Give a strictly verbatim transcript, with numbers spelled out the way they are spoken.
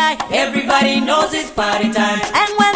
sky. Everybody knows it's party time. And when